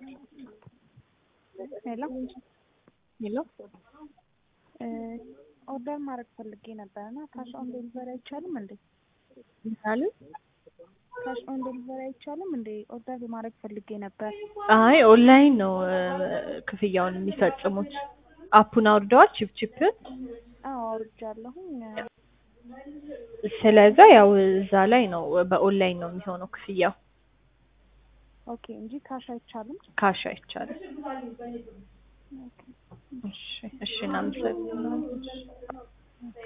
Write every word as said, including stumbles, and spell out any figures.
ሄሎ ሄሎ ኦርደር ማድረግ ፈልጌ ነበርና ካሽ ኦን ዴሊቨሪ አይቻልም እንዴ? ምሳሌ ካሽ ኦን ዴሊቨሪ አይቻልም እንዴ? ኦርደር ማድረግ ፈልጌ ነበር። አይ ኦንላይን ነው ክፍያውን የሚፈጽሙት። አፑን አውርደዋል ቺፕ ቺፕ። አዎ አውርጃለሁኝ። ስለዛ ያው እዛ ላይ ነው በኦንላይን ነው የሚሆነው ክፍያው። ኦኬ እንጂ ካሽ አይቻልም? ካሽ አይቻልም። ኦኬ እሺ እሺ እናመሰግናለን።